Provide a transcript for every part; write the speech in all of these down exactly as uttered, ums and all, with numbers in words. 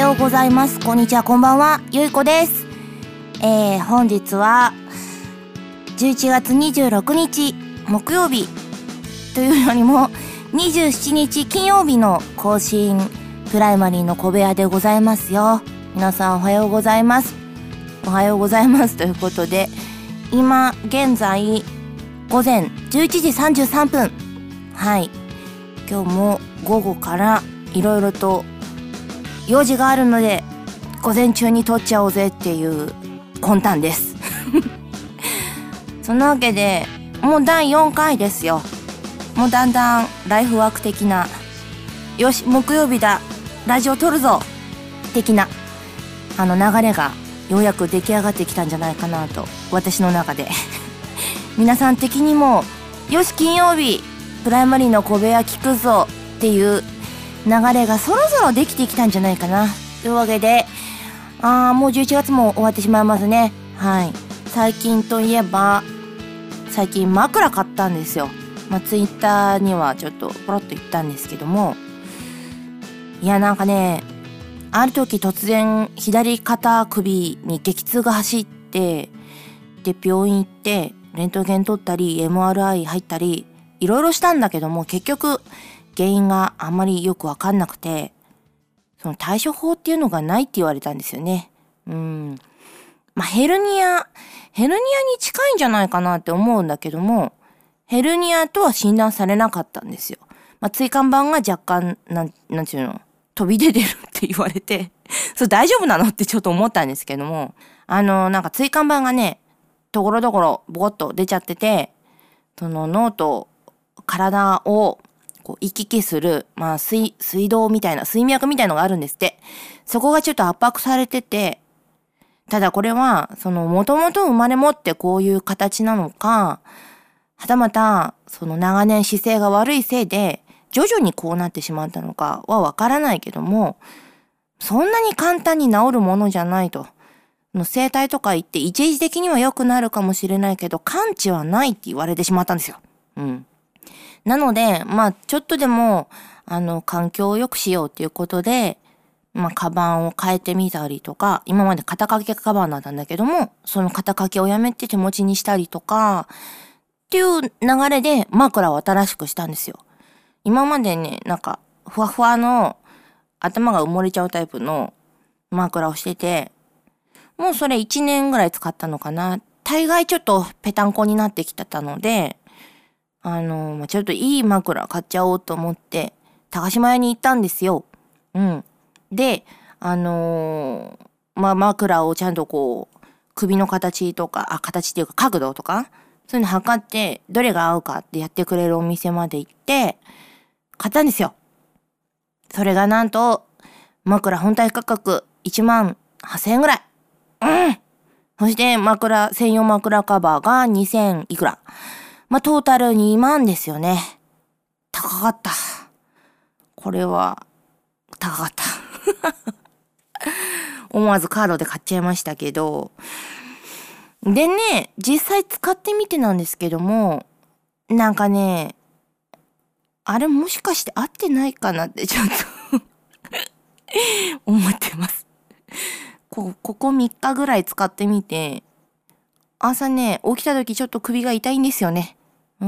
ようございます。こんにちは、こんばんは、ゆいこです。えー、本日はじゅういちがつにじゅうろくにち木曜日というよりもにじゅうしちにち金曜日の更新プライマリーの小部屋でございますよ。皆さんおはようございます。おはようございますということで、今現在午前じゅういちじさんじゅうさんぷん。はい、今日も午後からいろいろと用事があるので午前中に撮っちゃおうぜっていう魂胆ですそんなわけでもうだいよんかいですよ。もうだんだんライフワーク的な、よし木曜日だラジオ撮るぞ的なあの流れがようやく出来上がってきたんじゃないかなと、私の中で皆さん的にもよし金曜日プライマリーの小部屋聞くぞっていう流れがそろそろできてきたんじゃないかなというわけで、あーもうじゅういちがつも終わってしまいますね。はい、最近といえば最近枕買ったんですよ。まあツイッターにはちょっとポロッと言ったんですけども、いやなんかね、ある時突然左肩首に激痛が走って、で病院行ってレントゲン取ったり エムアールアイ 入ったりいろいろしたんだけども、結局原因があんまりよくわかんなくて、その対処法っていうのがないって言われたんですよね。うん。まあヘルニア、ヘルニアに近いんじゃないかなって思うんだけども、ヘルニアとは診断されなかったんですよ。まあ椎間板が若干、なん、なんていうの、飛び出てるって言われて、それ大丈夫なのってちょっと思ったんですけども、あの、なんか椎間板がね、ところどころボコッと出ちゃってて、その脳と体をこう行き来する、まあ水、水道みたいな、水脈みたいのがあるんですって。そこがちょっと圧迫されてて、ただこれは、その、もともと生まれ持ってこういう形なのか、はたまた、その長年姿勢が悪いせいで、徐々にこうなってしまったのかはわからないけども、そんなに簡単に治るものじゃないと。整体とか行って一時的には良くなるかもしれないけど、完治はないって言われてしまったんですよ。うん。なので、まあ、ちょっとでも、あの、環境を良くしようっていうことで、まあ、カバンを変えてみたりとか、今まで肩掛けカバンだったんだけども、その肩掛けをやめて手持ちにしたりとか、っていう流れで枕を新しくしたんですよ。今までね、なんか、ふわふわの頭が埋もれちゃうタイプの枕をしてて、もうそれいちねんぐらい使ったのかな。大概ちょっとペタンコになってきてたので、あの、まあ、ちょっといい枕買っちゃおうと思って、高島屋に行ったんですよ。うん。で、あのー、まあ、枕をちゃんとこう、首の形とか、あ、形っていうか角度とか、そういうの測って、どれが合うかってやってくれるお店まで行って、買ったんですよ。それがなんと、枕本体価格いちまんはっせんえんぐらい。うん。そして枕、専用枕カバーがにせんいくら。まあ、トータルにまんですよね。高かった。これは、高かった。思わずカードで買っちゃいましたけど。でね、実際使ってみてなんですけども、なんかね、あれもしかして合ってないかなってちょっと思ってます。こ、ここみっかぐらい使ってみて、朝ね、起きた時ちょっと首が痛いんですよね。うん。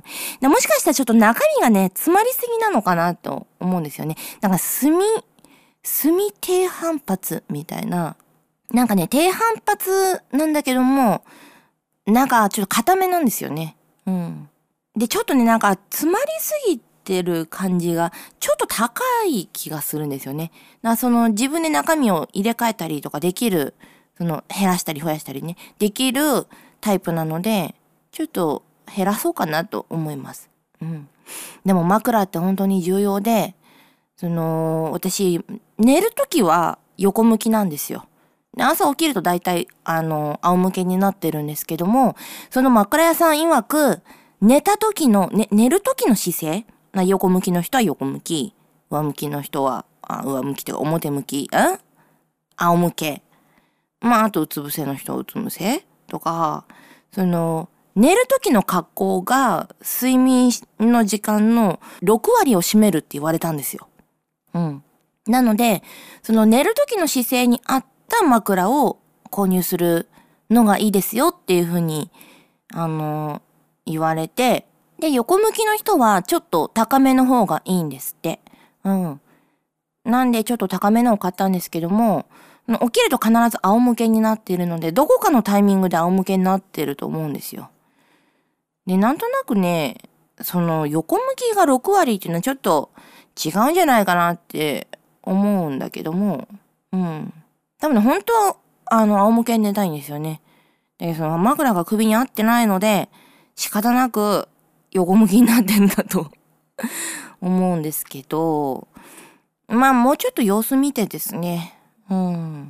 でもしかしたらちょっと中身がね、詰まりすぎなのかなと思うんですよね。なんか炭、炭低反発みたいな。なんかね、低反発なんだけども、なんかちょっと固めなんですよね。うん。で、ちょっとね、なんか詰まりすぎてる感じが、ちょっと高い気がするんですよね。だからその自分で中身を入れ替えたりとかできる、その減らしたり増やしたりね、できるタイプなので、ちょっと減らそうかなと思います。うん。でも枕って本当に重要で、その、私、寝るときは横向きなんですよ。で朝起きると大体、あの、仰向けになってるんですけども、その枕屋さん曰く、寝た時の、ね、寝る時の姿勢、横向きの人は横向き、上向きの人は、あ上向きというか表向き、ん仰向け。まあ、あとうつ伏せの人はうつ伏せとか、その、寝る時の格好が睡眠の時間のろくわりを占めるって言われたんですよ。うん。 なので、その寝る時の姿勢に合った枕を購入するのがいいですよっていうふうに、あの、言われて、で、横向きの人はちょっと高めの方がいいんですって。うん。なんでちょっと高めのを買ったんですけども、起きると必ず仰向けになっているので、どこかのタイミングで仰向けになってると思うんですよ。で、なんとなくね、その横向きがろく割っていうのはちょっと違うんじゃないかなって思うんだけども、うん。多分ね、本当は、あの、仰向けに寝たいんですよね。で、その枕が首に合ってないので、仕方なく横向きになってんだと思うんですけど、まあもうちょっと様子見てですね。うん。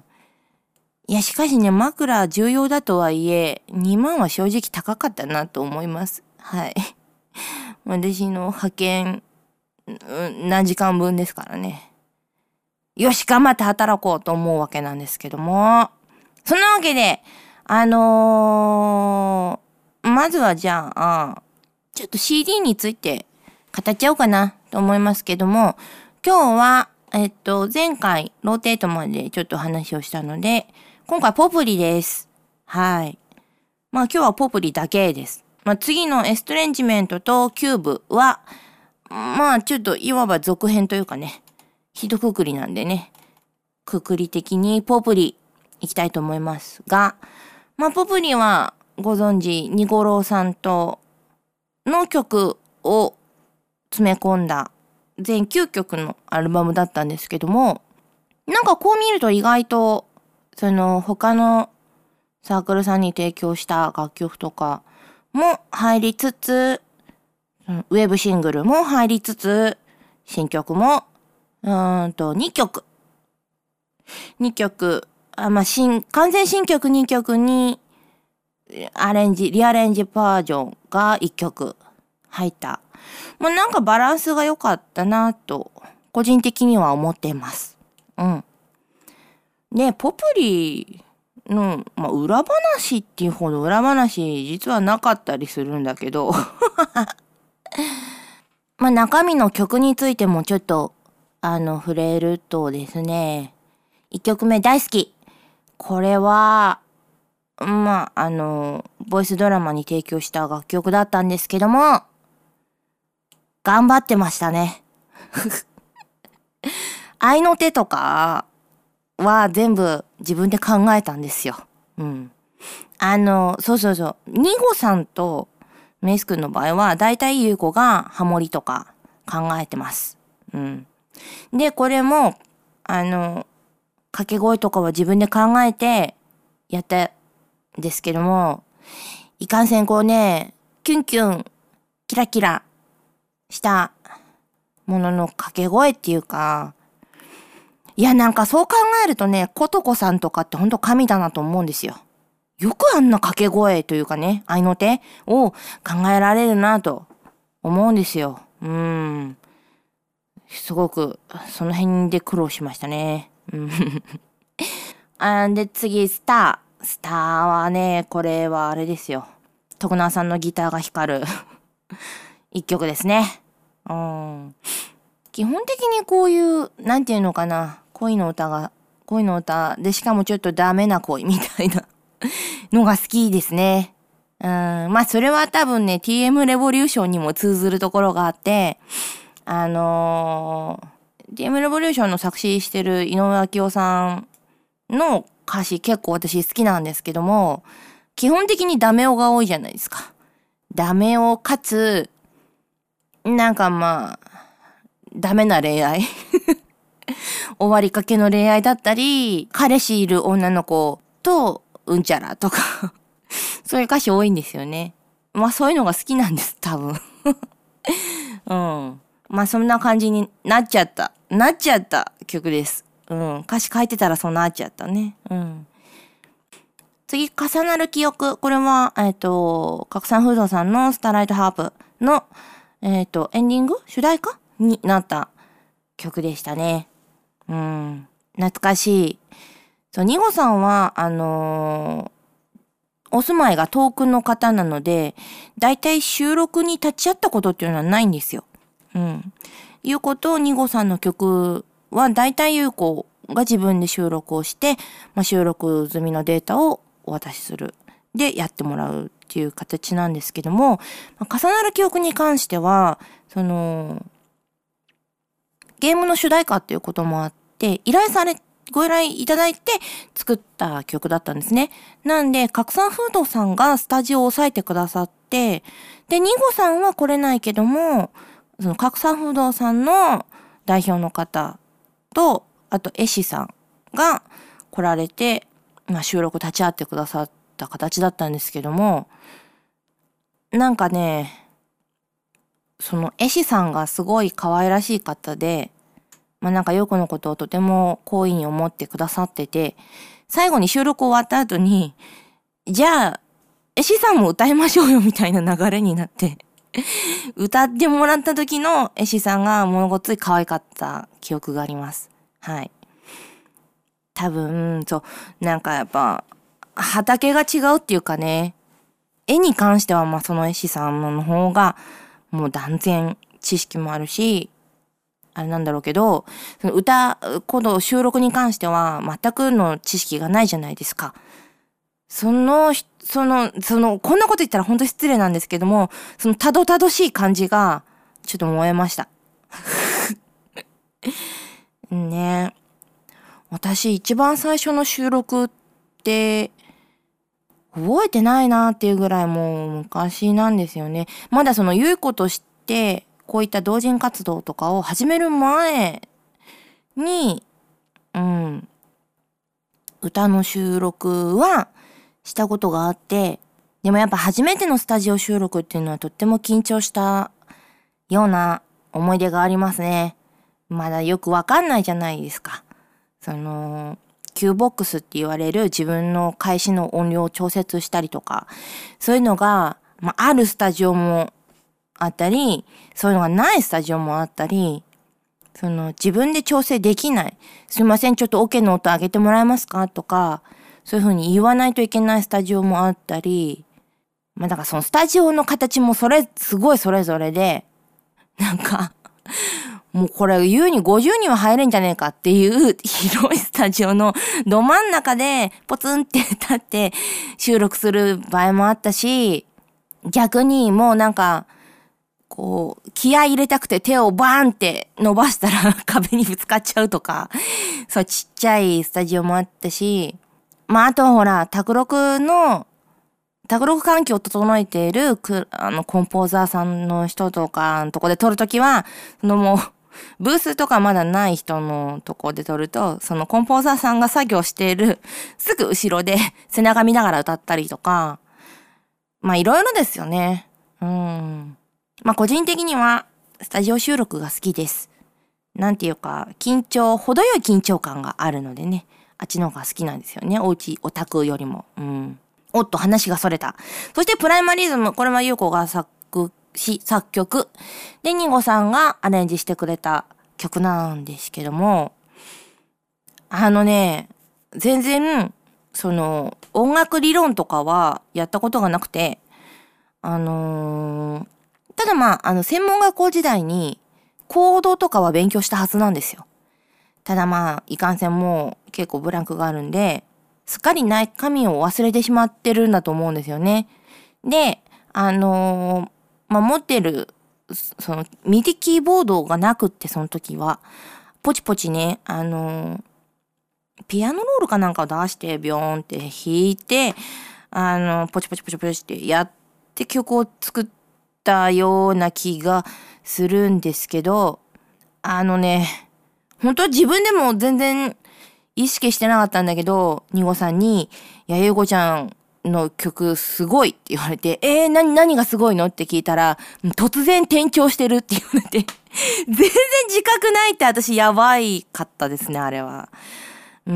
いや、しかしね、枕重要だとはいえ、にまんは正直高かったなと思います。はい。私の派遣、何時間分ですからね。よし、頑張って働こうと思うわけなんですけども。そんなわけで、あのー、まずはじゃあ、ちょっと シーディー について語っちゃおうかなと思いますけども、今日は、えっと、前回、ローテートまでちょっと話をしたので、今回ポプリです。はい。まあ今日はポプリだけです。まあ次のエストレンジメントとキューブは、まあちょっといわば続編というかね、一括りなんでね、くくり的にポプリいきたいと思いますが、まあポプリはご存知、ニゴロウさんとの曲を詰め込んだ全きゅうきょくのアルバムだったんですけども、なんかこう見ると意外と、その他のサークルさんに提供した楽曲とかも入りつつ、ウェブシングルも入りつつ、新曲も、うーんとにきょく。にきょく、あ、まあ、新、完全新曲にきょくに、アレンジ、リアレンジバージョンがいっきょく入った。まあ、なんかバランスが良かったなと、個人的には思っています。うん。で、ポプリの、まあ、裏話っていうほど裏話、実はなかったりするんだけど、まあ、中身の曲についてもちょっと、あの、触れるとですね、いっきょくめ大好き。これは、まあ、あの、ボイスドラマに提供した楽曲だったんですけども、頑張ってましたね。合いの手とかは全部自分で考えたんですよ。うん。あの、そうそうそう。ニゴさんとメイス君の場合は、だいたいユウコがハモリとか考えてます。うん。で、これも、あの、掛け声とかは自分で考えてやったんですけども、いかんせんこうね、キュンキュン、キラキラしたものの掛け声っていうか、いやなんかそう考えるとね、コトコさんとかってほんと神だなと思うんですよ。よくあんな掛け声というかね、合いの手を考えられるなと思うんですよ。うーん。すごく、その辺で苦労しましたね。うん。あで、次、スター。スターはね、これはあれですよ。徳永さんのギターが光る一曲ですね。うん。基本的にこういう、なんていうのかな、恋の歌が、恋の歌で、しかもちょっとダメな恋みたいなのが好きですね。うん。まあ、それは多分ね、ティーエム レボリューションにも通ずるところがあって、あのー、ティーエム レボリューションの作詞してる井上昭夫さんの歌詞結構私好きなんですけども、基本的にダメ男が多いじゃないですか。ダメ男かつ、なんかまあ、ダメな恋愛終わりかけの恋愛だったり、彼氏いる女の子とうんちゃらとかそういう歌詞多いんですよね。まあそういうのが好きなんです、多分うん。まあそんな感じになっちゃった。なっちゃった曲です。うん。歌詞書いてたらそうなっちゃったね。うん。次、重なる記憶。これは、えっと、拡散フードさんのスターライトハープの、えっと、エンディング主題歌になった曲でしたね。うん。懐かしい。そう、ニゴさんは、あのー、お住まいが遠くの方なので、だいたい収録に立ち会ったことっていうのはないんですよ。うん。いうことをニゴさんの曲はだいたいゆうこが自分で収録をして、まあ、収録済みのデータをお渡しする。で、やってもらうっていう形なんですけども、まあ、重なる記憶に関しては、その、ゲームの主題歌っていうこともあって、依頼され、ご依頼いただいて作った曲だったんですね。なんで、拡散フードさんがスタジオを押さえてくださって、で、ニゴさんは来れないけども、その拡散フードさんの代表の方と、あと絵師さんが来られて、まあ、収録立ち会ってくださった形だったんですけども、なんかね、その絵師さんがすごい可愛らしい方で、まあなんかヨコのことをとても好意に思ってくださってて、最後に収録終わった後に、じゃあ、絵師さんも歌いましょうよみたいな流れになって、歌ってもらった時の絵師さんがものごつい可愛かった記憶があります。はい。多分、そう、なんかやっぱ、畑が違うっていうかね、絵に関してはまあその絵師さんの方が、もう断然知識もあるし、あれなんだろうけど、その歌、この収録に関しては全くの知識がないじゃないですか。その、その、その、こんなこと言ったら本当失礼なんですけども、そのたどたどしい感じが、ちょっと燃えました。ね。私一番最初の収録って、覚えてないなっていうぐらいもう昔なんですよね。まだそのゆい子として、こういった同人活動とかを始める前に、うん、歌の収録はしたことがあって、でもやっぱ初めてのスタジオ収録っていうのはとっても緊張したような思い出がありますね。まだよくわかんないじゃないですか。その、キューボックスって言われる自分の開始の音量を調節したりとか、そういうのが、まあ、あるスタジオもあったり、そういうのがないスタジオもあったり、その自分で調整できない。すいません、ちょっとオケの音上げてもらえますかとか、そういうふうに言わないといけないスタジオもあったり、まあだからそのスタジオの形もそれ、すごいそれぞれで、なんか、もうこれ優にごじゅうにんは入れんじゃねえかっていう広いスタジオのど真ん中でポツンって立って収録する場合もあったし、逆にもうなんか、こう、気合い入れたくて手をバーンって伸ばしたら壁にぶつかっちゃうとか、そうちっちゃいスタジオもあったし、まああとはほら、卓録の、卓録環境を整えているく、あの、コンポーザーさんの人とかのとこで撮るときは、そのもう、ブースとかまだない人のとこで撮ると、そのコンポーザーさんが作業しているすぐ後ろで背中見ながら歌ったりとか、まあいろいろですよね。うん。まあ個人的にはスタジオ収録が好きです。なんていうか、緊張、程よい緊張感があるのでね、あっちの方が好きなんですよね。おうち、オタクよりも。うん。おっと、話がそれた。そしてプライマリズム、これはゆうこが作詞、作曲。で、ニゴさんがアレンジしてくれた曲なんですけども、あのね、全然、その、音楽理論とかはやったことがなくて、あのー、ただまあ、あの、専門学校時代に、コードとかは勉強したはずなんですよ。ただまあ、いかんせんもう結構ブランクがあるんで、すっかり中身を忘れてしまってるんだと思うんですよね。で、あのー、まあ、持ってる、その、ミディキーボードがなくって、その時は、ポチポチね、あのー、ピアノロールかなんかを出して、ビョーンって弾いて、あの、ポチポチポチポチってやって曲を作ったような気がするんですけど、あのね、本当は自分でも全然意識してなかったんだけど、ニゴさんに、いや、ゆうこちゃんの曲すごいって言われて、えー、何、何がすごいのって聞いたら、突然転調してるって言われて、全然自覚ないって私やばいかったですね、あれは。うん、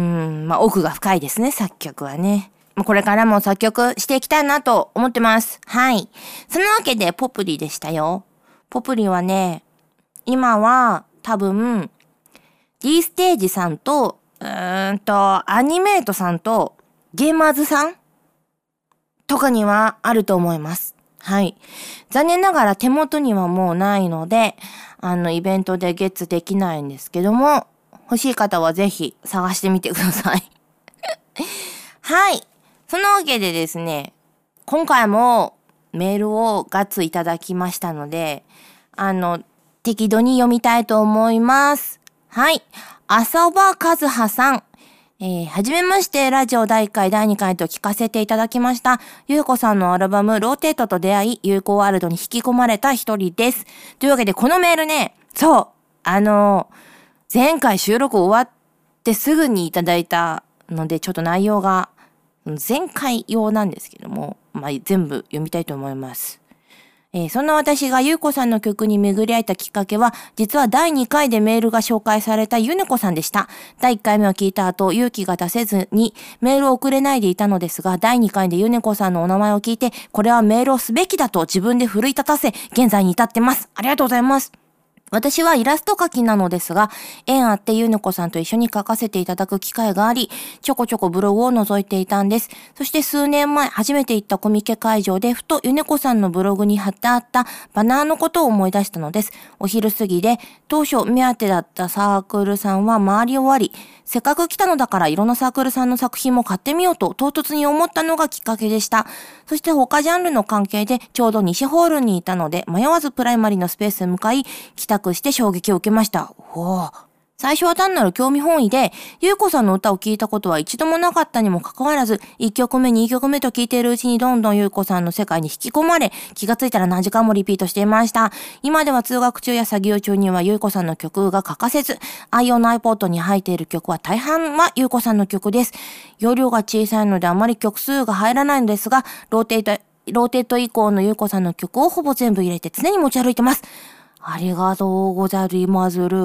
まあ、奥が深いですね、作曲はね。これからも作曲していきたいなと思ってます。はい。そのわけで、ポプリでしたよ。ポプリはね、今は多分、D ステージさんと、うーんと、アニメートさんと、ゲーマーズさんとかにはあると思います。はい。残念ながら手元にはもうないので、あの、イベントでゲッツできないんですけども、 欲しい方はぜひ探してみてください。はい。そのわけでですね、今回もメールをガッツいただきましたので、あの、適度に読みたいと思います。はい。浅場和葉さん。えー、はじめまして、ラジオだいいっかいだいにかいと聞かせていただきました。ゆうこさんのアルバム、ローテートと出会い、ゆうこワールドに引き込まれた一人です。というわけで、このメールね、そう、あのー、前回収録終わってすぐにいただいたので、ちょっと内容が、前回用なんですけども、まあ、全部読みたいと思います。えー、そんな私がゆうこさんの曲に巡り合えたきっかけは、実はだいにかいでメールが紹介されたゆねこさんでした。だいいっかいめを聞いた後、勇気が出せずにメールを送れないでいたのですが、だいにかいでゆねこさんのお名前を聞いて、これはメールをすべきだと自分で奮い立たせ、現在に至ってます。ありがとうございます。私はイラスト描きなのですが、縁あってゆねこさんと一緒に描かせていただく機会があり、ちょこちょこブログを覗いていたんです。そして数年前、初めて行ったコミケ会場で、ふとゆねこさんのブログに貼ってあったバナーのことを思い出したのです。お昼過ぎで、当初目当てだったサークルさんは回り終わり、せっかく来たのだからいろんなサークルさんの作品も買ってみようと唐突に思ったのがきっかけでした。そして他ジャンルの関係でちょうど西ホールにいたので、迷わずプライマリのスペースへ向かい、帰宅して衝撃を受けました。おー。最初は単なる興味本位で、ゆうこさんの歌を聴いたことは一度もなかったにもかかわらず、いっきょくめ、にきょくめと聴いているうちにどんどんゆうこさんの世界に引き込まれ、気がついたら何時間もリピートしていました。今では通学中や作業中にはゆうこさんの曲が欠かせず、愛用の iPod に入っている曲は大半はゆうこさんの曲です。容量が小さいのであまり曲数が入らないのですが、ローテート、ローテート以降のゆうこさんの曲をほぼ全部入れて常に持ち歩いてます。ありがとうございまする。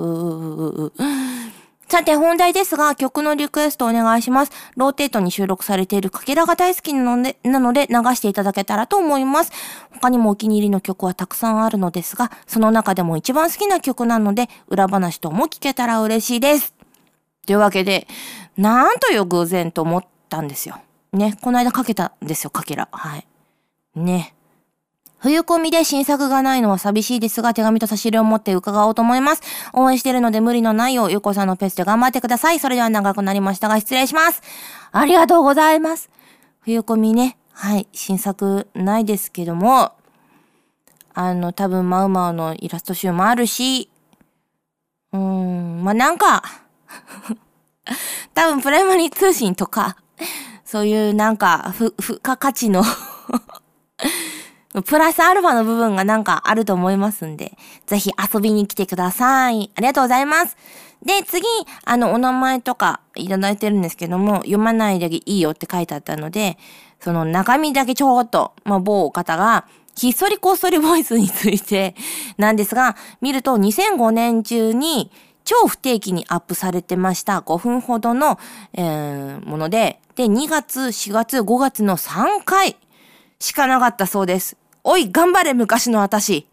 さて本題ですが、曲のリクエストお願いします。ローテートに収録されているかけらが大好きなので、なので流していただけたらと思います。他にもお気に入りの曲はたくさんあるのですが、その中でも一番好きな曲なので、裏話とも聞けたら嬉しいです。というわけで、なんという偶然と思ったんですよ。ね、この間かけたんですよ、かけら。はい。ね。冬込みで新作がないのは寂しいですが、手紙と差し入れを持って伺おうと思います。応援しているので無理のないよう、ゆうこさんのペースで頑張ってください。それでは長くなりましたが、失礼します。ありがとうございます。冬込みね、はい、新作ないですけども、あの、多分マウマウのイラスト集もあるし、うーん、まあ、なんか、多分プライマリー通信とか、そういうなんか、ふ、付加価値の、プラスアルファの部分がなんかあると思いますんで、ぜひ遊びに来てください。ありがとうございます。で、次、あの、お名前とかいただいてるんですけども、読まないだけいいよって書いてあったので、その中身だけちょっと、まあ、某方が、ひっそりこっそりボイスについてなんですが、見るとにせんごねん中に超不定期にアップされてましたごふんほどの、えー、もので、で、にがつ、しがつ、ごがつのさんかいしかなかったそうです。おい、頑張れ、昔の私。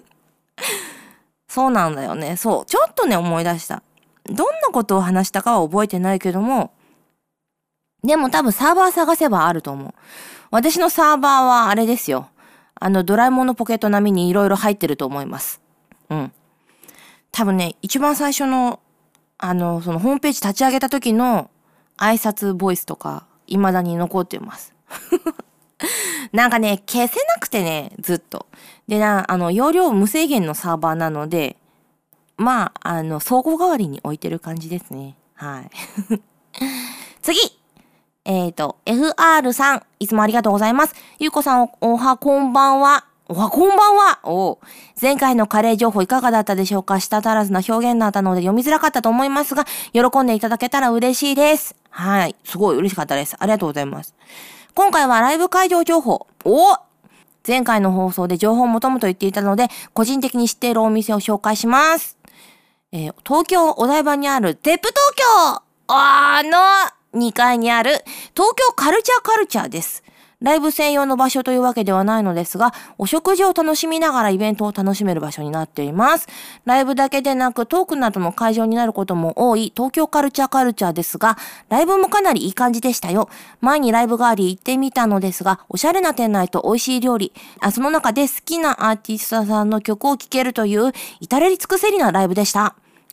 そうなんだよね。そう。ちょっとね、思い出した。どんなことを話したかは覚えてないけども、でも多分サーバー探せばあると思う。私のサーバーはあれですよ。あの、ドラえもんのポケット並みにいろいろ入ってると思います。うん。多分ね、一番最初の、あの、そのホームページ立ち上げた時の挨拶ボイスとか、未だに残ってます。なんかね、消せなくてね、ずっと。でな、あの、容量無制限のサーバーなので、まあ、あの、倉庫代わりに置いてる感じですね。はい。次えっと、エフアール さん、いつもありがとうございます。ゆうこさん、おはこんばんは。おはこんばんは。お前回のカレー情報いかがだったでしょうか？舌足らずな表現だったので読みづらかったと思いますが、喜んでいただけたら嬉しいです。はい。すごい嬉しかったです。ありがとうございます。今回はライブ会場情報。お前回の放送で情報を求むと言っていたので、個人的に知っているお店を紹介します。えー、東京お台場にあるゼップ東京あのにかいにある東京カルチャーカルチャーです。ライブ専用の場所というわけではないのですが、お食事を楽しみながらイベントを楽しめる場所になっています。ライブだけでなくトークなどの会場になることも多い東京カルチャーカルチャーですが、ライブもかなりいい感じでしたよ。前にライブがあり行ってみたのですが、おしゃれな店内と美味しい料理、あその中で好きなアーティストさんの曲を聴けるという至れり尽くせりなライブでした。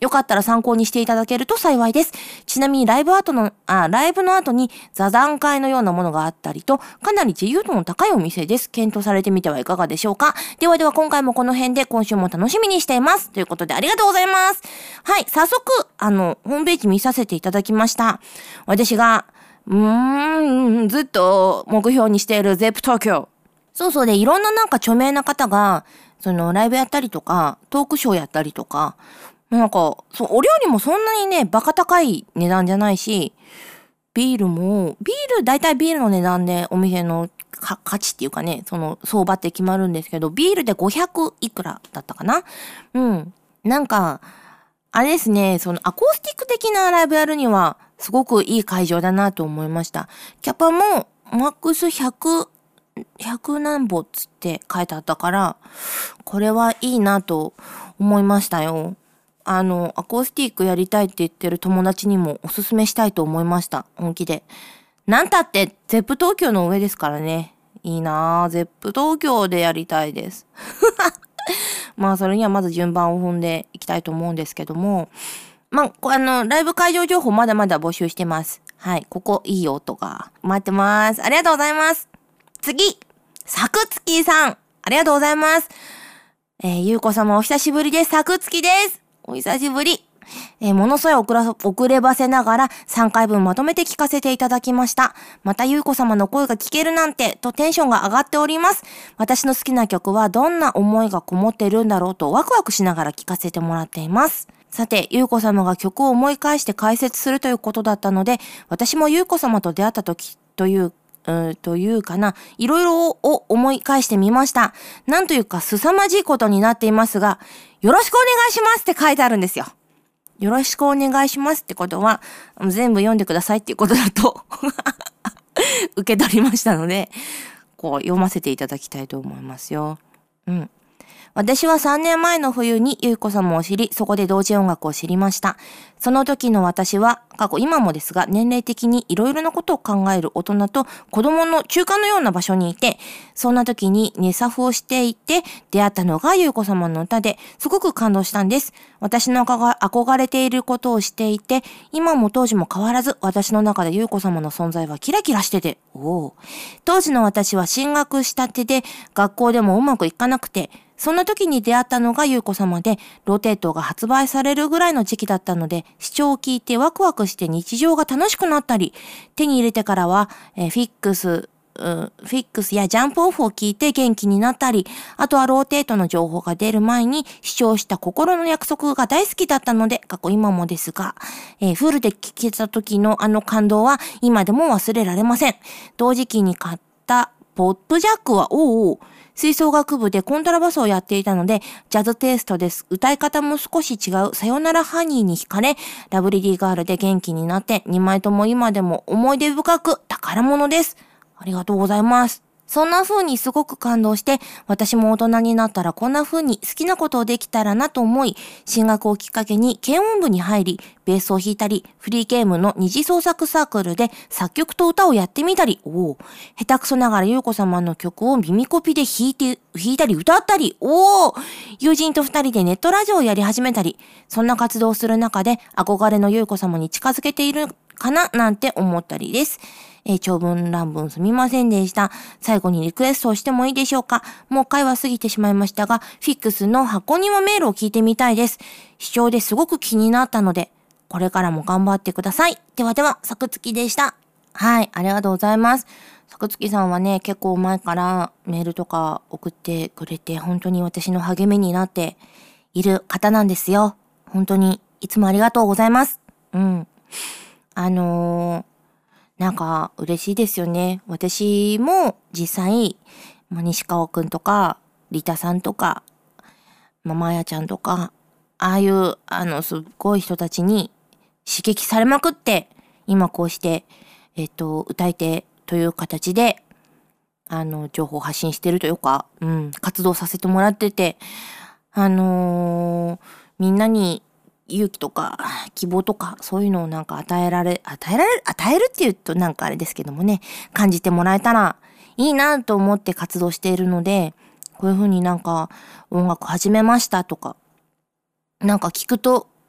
よかったら参考にしていただけると幸いです。ちなみにライブ後の、あ、ライブの後に座談会のようなものがあったりと、かなり自由度の高いお店です。検討されてみてはいかがでしょうか。ではでは今回もこの辺で今週も楽しみにしています。ということでありがとうございます。はい、早速、あの、ホームページ見させていただきました。私が、うーん、ずっと目標にしているゼップ東京。そうそうで、いろんななんか著名な方が、そのライブやったりとか、トークショーやったりとか、なんか、そう、お料理もそんなにね、バカ高い値段じゃないし、ビールも、ビール、だいたいビールの値段でお店の価値っていうかね、その相場って決まるんですけど、ビールでごひゃくいくらだったかな？うん。なんか、あれですね、そのアコースティック的なライブやるには、すごくいい会場だなと思いました。キャパも、マックスひゃく、ひゃく何歩つって書いてあったから、これはいいなと思いましたよ。あの、アコースティックやりたいって言ってる友達にもおすすめしたいと思いました。本気で。なんたって、ゼップ東京の上ですからね。いいなぁ。ゼップ東京でやりたいです。まあ、それにはまず順番を踏んでいきたいと思うんですけども。まあ、あの、ライブ会場情報まだまだ募集してます。はい。ここいいよとか。待ってます。ありがとうございます。次、サクツキさん。ありがとうございます。えー、ゆうこ様お久しぶりです。サクツキです。お久しぶり。えー、ものすごい遅ら、遅ればせながらさんかいぶんまとめて聞かせていただきました。またゆうこ様の声が聞けるなんてとテンションが上がっております。私の好きな曲はどんな思いがこもっているんだろうとワクワクしながら聞かせてもらっています。さて、ゆうこ様が曲を思い返して解説するということだったので、私もゆうこ様と出会った時といううーというかな、いろいろを思い返してみました。なんというか凄まじいことになっていますが、よろしくお願いしますって書いてあるんですよ。よろしくお願いしますってことは、全部読んでくださいっていうことだと受け取りましたので、こう読ませていただきたいと思いますよ。うん。私はさんねんまえの冬にゆうこ様を知り、そこで同時音楽を知りました。その時の私は、過去今もですが、年齢的にいろいろなことを考える大人と子供の中間のような場所にいて、そんな時にネサフをしていて出会ったのがゆうこ様の歌で、すごく感動したんです。私の憧れていることをしていて、今も当時も変わらず、私の中でゆうこ様の存在はキラキラしてて、おー。当時の私は進学したてで、学校でもうまくいかなくて、そんな時に出会ったのがゆうこ様で、ローテートが発売されるぐらいの時期だったので、視聴を聞いてワクワクして日常が楽しくなったり、手に入れてからは、えー、フィックス、うん、フィックスやジャンプオフを聞いて元気になったり、あとはローテートの情報が出る前に視聴した心の約束が大好きだったので、過去今もですが、えー、フルで聞けた時のあの感動は今でも忘れられません。同時期に買ったポップジャックは、おうおう、吹奏楽部でコントラバスをやっていたので、ジャズテイストです。歌い方も少し違うさよならハニーに惹かれ、ラブリディガールで元気になって、にまいとも今でも思い出深く宝物です。ありがとうございます。そんな風にすごく感動して、私も大人になったらこんな風に好きなことをできたらなと思い、進学をきっかけに軽音部に入り、ベースを弾いたり、フリーゲームの二次創作サークルで作曲と歌をやってみたり、おお、下手くそながらゆうこ様の曲を耳コピで弾いて、弾いたり歌ったり、おお、友人と二人でネットラジオをやり始めたり、そんな活動をする中で憧れのゆうこ様に近づけているかななんて思ったりです。えー、長文乱文すみませんでした。最後にリクエストをしてもいいでしょうか。もう回は過ぎてしまいましたが、フィックスの箱庭メールを聞いてみたいです。視聴ですごく気になったので、これからも頑張ってください。ではでは、さくつきでした。はい、ありがとうございます。さくつきさんはね、結構前からメールとか送ってくれて、本当に私の励みになっている方なんですよ。本当に、いつもありがとうございます。うん。あのー、なんか嬉しいですよね。私も実際、まあ、西川くんとか、リタさんとか、まあ、まやちゃんとか、ああいう、あの、すっごい人たちに刺激されまくって、今こうして、えっと、歌い手という形で、あの、情報を発信してるというか、うん、活動させてもらってて、あのー、みんなに、勇気とか希望とかそういうのをなんか与えられ、与えられる、与えるって言うとなんかあれですけどもね、感じてもらえたらいいなと思って活動しているので、こういう風になんか音楽始めましたとか、なんか聞くと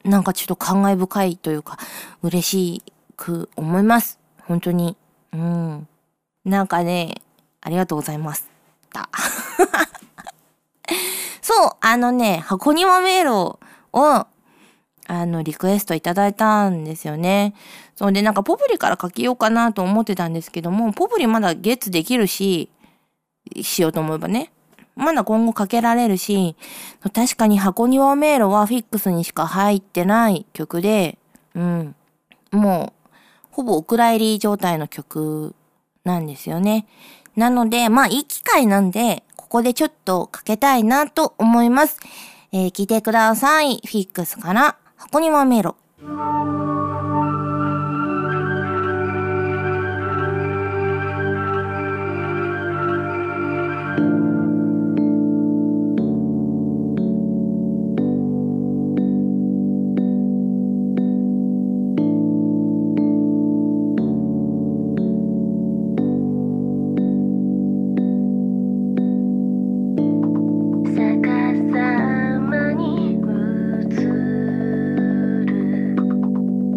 なんかちょっと感慨深いというか、嬉しく思います。本当に。うん。なんかね、ありがとうございます。た。そう、あのね、箱庭メールを、あの、リクエストいただいたんですよね。そうで、なんかポプリから書きようかなと思ってたんですけども、ポプリまだゲッツできるし、しようと思えばね。まだ今後かけられるし、確かに箱庭メロはフィックスにしか入ってない曲で、うん。もう、ほぼお蔵入り状態の曲なんですよね。なので、まあいい機会なんで、ここでちょっとかけたいなと思います。えー、聞いてください。フィックスから箱庭メロ。逆さまに映る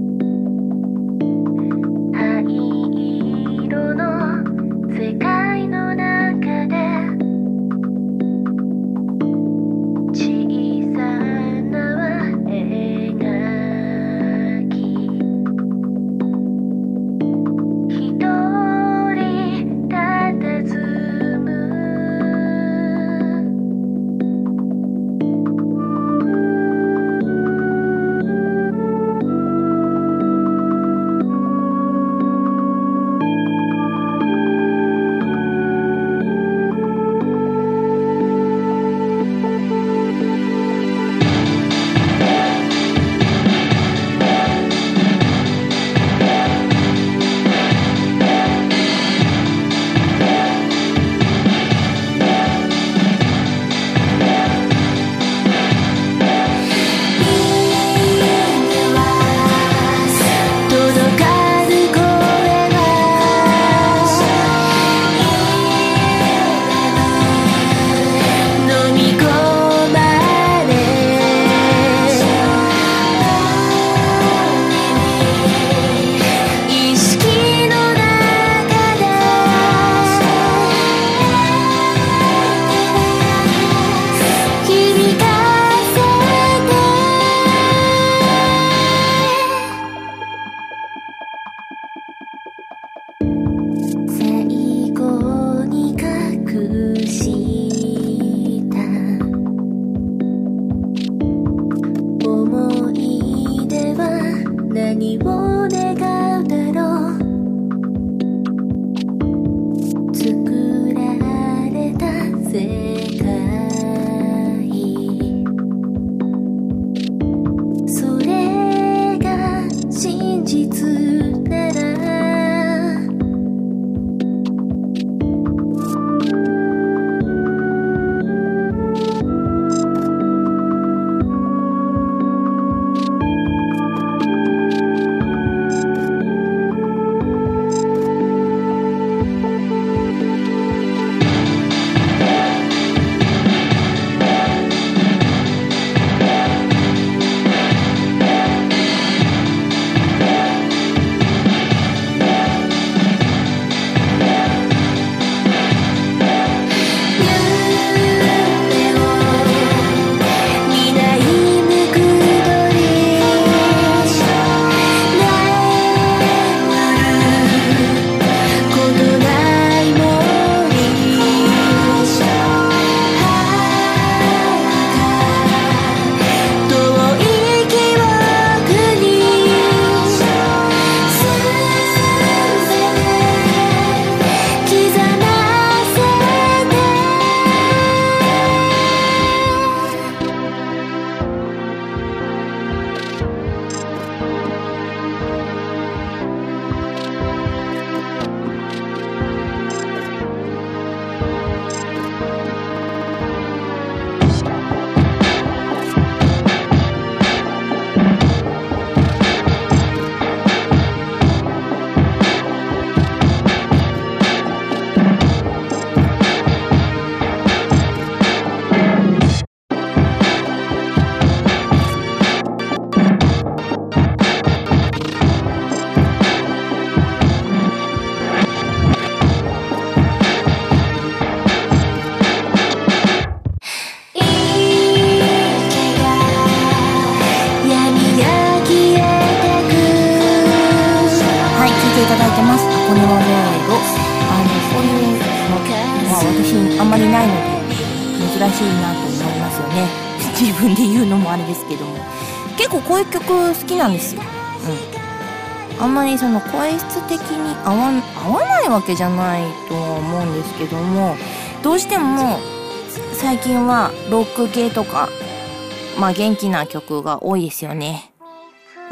あんまりないので珍しいなと思いますよね。自分で言うのもあれですけども、結構こういう曲好きなんですよ。うん。あんまりその声質的に合わん、合わないわけじゃないとは思うんですけども、どうしても最近はロック系とか、まあ元気な曲が多いですよね。うん。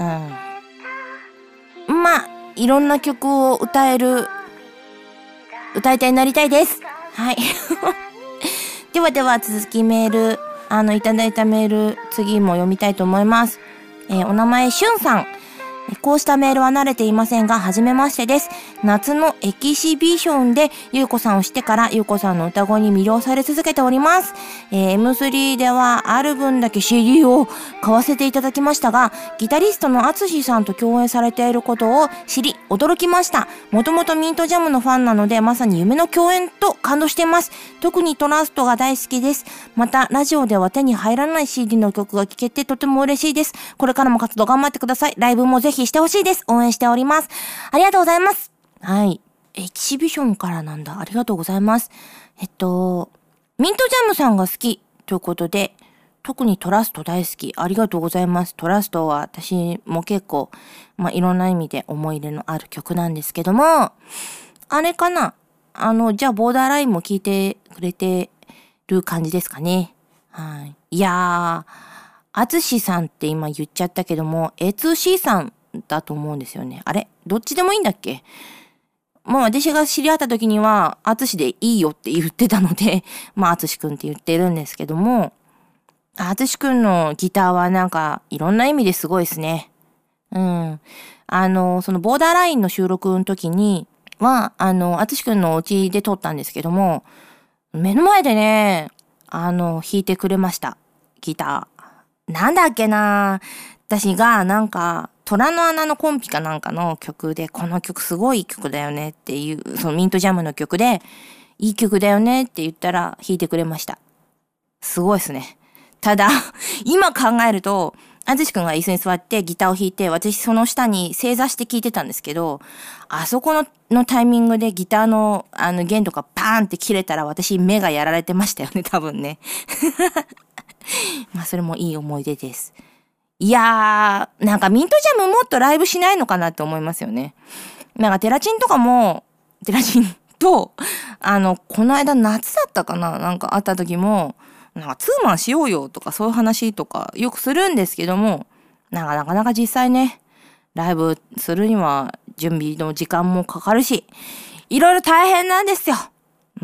まあ、いろんな曲を歌える、歌い手になりたいです。はい。ではでは続きメール、あの、いただいたメール、次も読みたいと思います。えー、お名前、しゅんさん。こうしたメールは慣れていませんが、はじめましてです。夏のエキシビションでゆうこさんを知ってからゆうこさんの歌声に魅了され続けております。えー、エムスリー ではある分だけ シーディー を買わせていただきましたが、ギタリストのあつしさんと共演されていることを知り驚きました。もともとミントジャムのファンなので、まさに夢の共演と感動しています。特にトラストが大好きです。また、ラジオでは手に入らない シーディー の曲が聴けてとても嬉しいです。これからも活動頑張ってください。ライブもぜひしてほしいです。応援しております。ありがとうございます。はい。エキシビションからなんだ。ありがとうございます。えっと、ミントジャムさんが好きということで、特にトラスト大好き。ありがとうございます。トラストは私も結構、まあ、いろんな意味で思い入れのある曲なんですけども、あれかな？あの、じゃあボーダーラインも聴いてくれてる感じですかね。はい。いやー、あつしさんって今言っちゃったけども、エーツーシー さんだと思うんですよね。あれ？どっちでもいいんだっけ？もう私が知り合った時には、あつしでいいよって言ってたので、まあ、あつしくんって言ってるんですけども、あつしくんのギターはなんか、いろんな意味ですごいですね。うん。あの、そのボーダーラインの収録の時には、あの、あつしくんのお家で撮ったんですけども、目の前でね、あの、弾いてくれました。ギター。なんだっけな？私がなんか、虎の穴のコンピかなんかの曲で、この曲すごいいい曲だよねっていう、そのミントジャムの曲で、いい曲だよねって言ったら弾いてくれました。すごいですね。ただ、今考えると、あつしくんが椅子に座ってギターを弾いて、私その下に正座して聴いてたんですけど、あそこののタイミングでギターのあの弦とかパーンって切れたら私目がやられてましたよね、多分ね。まあそれもいい思い出です。いやー、なんかミントジャムもっとライブしないのかなって思いますよね。なんかテラチンとかも、テラチンと、あの、この間夏だったかななんか会った時も、なんかツーマンしようよとかそういう話とかよくするんですけども、なんかなかなか実際ね、ライブするには準備の時間もかかるし、いろいろ大変なんですよ。うん。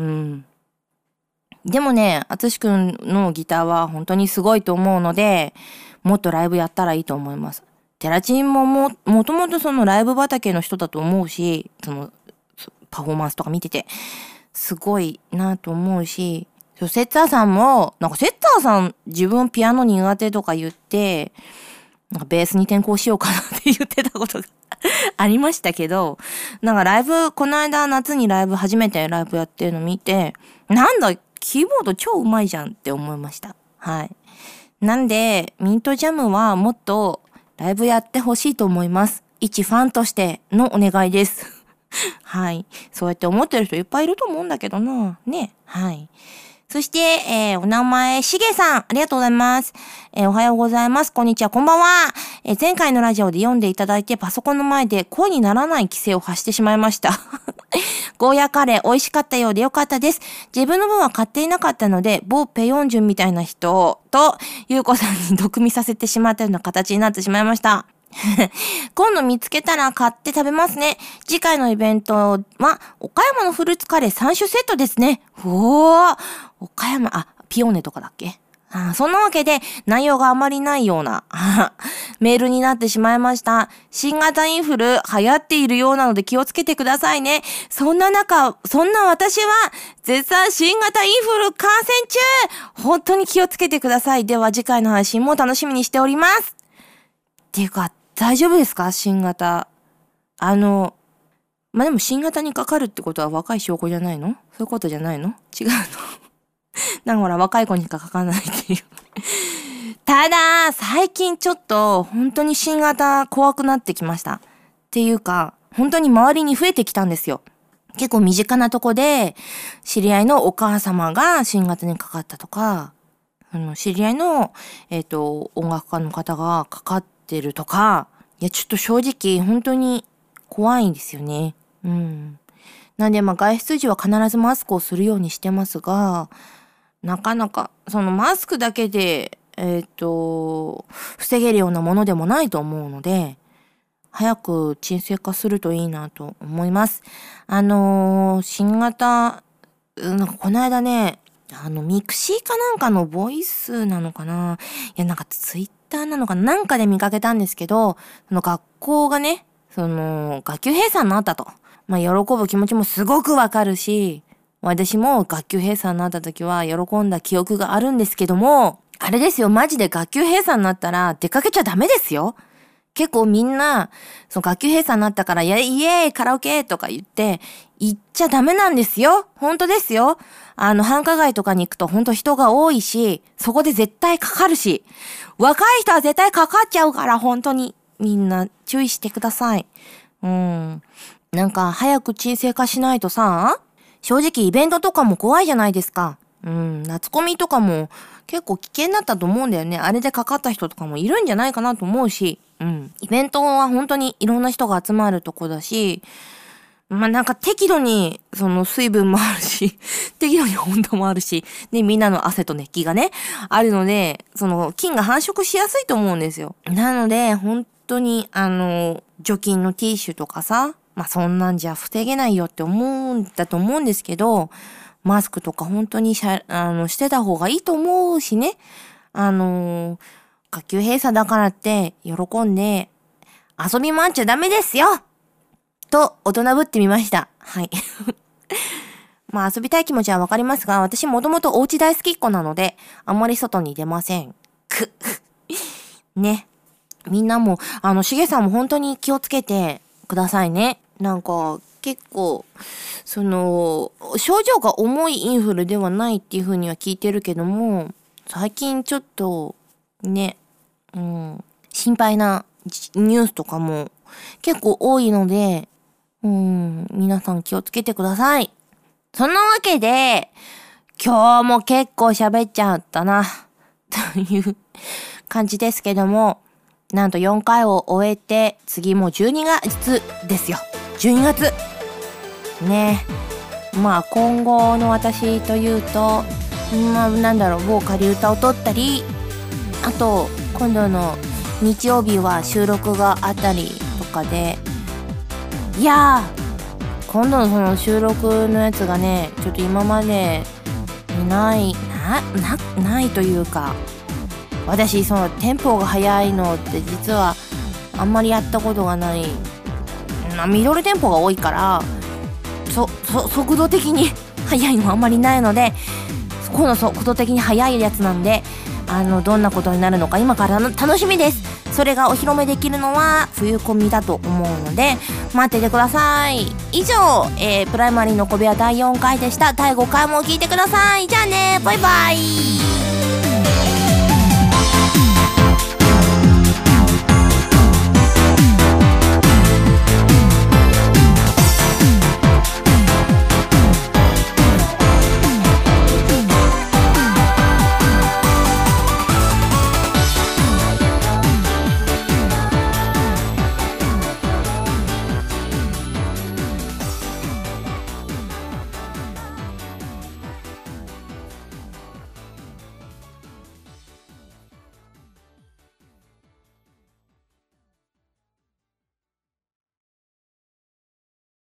でもね、あつしくんのギターは本当にすごいと思うので、もっとライブやったらいいと思います。テラチンもも、もともとそのライブ畑の人だと思うし、その、パフォーマンスとか見てて、すごいなと思うし、セッツァーさんも、なんかセッツァーさん自分ピアノ苦手とか言って、なんかベースに転向しようかなって言ってたことがありましたけど、なんかライブ、この間夏にライブ、初めてライブやってるの見て、なんだ、キーボード超うまいじゃんって思いました。はい。なんで、ミントジャムはもっとライブやってほしいと思います。一ファンとしてのお願いです。はい。そうやって思ってる人いっぱいいると思うんだけどな。ね。はい。そして、えー、お名前、しげさん、ありがとうございます。えー、おはようございます。こんにちは、こんばんは。えー、前回のラジオで読んでいただいて、パソコンの前で声にならない規制を発してしまいました。ゴーヤカレー、美味しかったようでよかったです。自分の分は買っていなかったので、某ペヨンジュンみたいな人と、ゆうこさんに毒味させてしまったような形になってしまいました。今度見つけたら買って食べますね。次回のイベントは、岡山のフルーツカレーさん種セットですね。おー、岡山、あ、ピオーネとかだっけ？あ、そんなわけで、内容があまりないような、メールになってしまいました。新型インフル流行っているようなので気をつけてくださいね。そんな中、そんな私は、絶賛新型インフル感染中！本当に気をつけてください。では次回の配信も楽しみにしております。っていうか、大丈夫ですか？新型。あの、まあ、でも新型にかかるってことは若い証拠じゃないの？そういうことじゃないの？違うの？なんかほら、若い子にしかかかないっていう。ただ、最近ちょっと、本当に新型怖くなってきました。っていうか、本当に周りに増えてきたんですよ。 結構身近なとこで、知り合いのお母様が新型にかかったとか、あの、知り合いの、えっと、音楽家の方がかかってるとか、いや、ちょっと正直、本当に怖いんですよね。うん。なんで、まあ、外出時は必ずマスクをするようにしてますが、なかなか、そのマスクだけで、えっと、防げるようなものでもないと思うので、早く沈静化するといいなと思います。あのー、新型、なんかこの間ね、あの、ミクシーかなんかのボイスなのかな、いや、なんかツイッターなのかな、なんかで見かけたんですけど、その学校がね、その、学級閉鎖になったと。まあ、喜ぶ気持ちもすごくわかるし、私も学級閉鎖になった時は喜んだ記憶があるんですけども、あれですよ、マジで学級閉鎖になったら出かけちゃダメですよ。結構みんな、その学級閉鎖になったから、イエーイカラオケとか言って、行っちゃダメなんですよ。本当ですよ。あの、繁華街とかに行くと本当人が多いし、そこで絶対かかるし、若い人は絶対かかっちゃうから、本当に。みんな注意してください。うん。なんか、早く沈静化しないとさ、正直イベントとかも怖いじゃないですか。うん、夏コミとかも結構危険だったと思うんだよね。あれでかかった人とかもいるんじゃないかなと思うし、うん。イベントは本当にいろんな人が集まるとこだし、まあ、なんか適度に、その水分もあるし、適度に温度もあるし、で、みんなの汗と熱気がね、あるので、その菌が繁殖しやすいと思うんですよ。なので、本当に、あの、除菌のティッシュとかさ、まあ、そんなんじゃ防げないよって思うんだと思うんですけど、マスクとか本当にしゃ、あの、してた方がいいと思うしね。あのー、学級閉鎖だからって喜んで遊び回っちゃダメですよと大人ぶってみました。はい。まあ遊びたい気持ちはわかりますが、私もともとお家大好きっ子なので、あんまり外に出ません。く。ね。みんなも、あの、しげさんも本当に気をつけてくださいね。なんか、結構、その、症状が重いインフルではないっていう風には聞いてるけども、最近ちょっと、ね、うん、心配なニュースとかも結構多いので、うん、皆さん気をつけてください。そんなわけで、今日も結構喋っちゃったな、という感じですけども、なんとよんかいを終えて、次もじゅうにがつですよ。じゅうにがつ。ね。まあ今後の私というと、まあなんだろう、某仮歌を撮ったり、あと今度の日曜日は収録があったりとかで、いやー、今度のその収録のやつがね、ちょっと今までにない、な、な、ないというか、私そのテンポが速いのって実はあんまりやったことがない、ミドルテンポが多いから、そ、そ、速度的に速いのあんまりないので、今度速度的に速いやつなんで、あの、どんなことになるのか今からの楽しみです。それがお披露目できるのは冬コミだと思うので、待っててください。以上、えー、プライマリーの小部屋だいよんかいでした。だいごかいも聞いてください。じゃあね、バイバイ。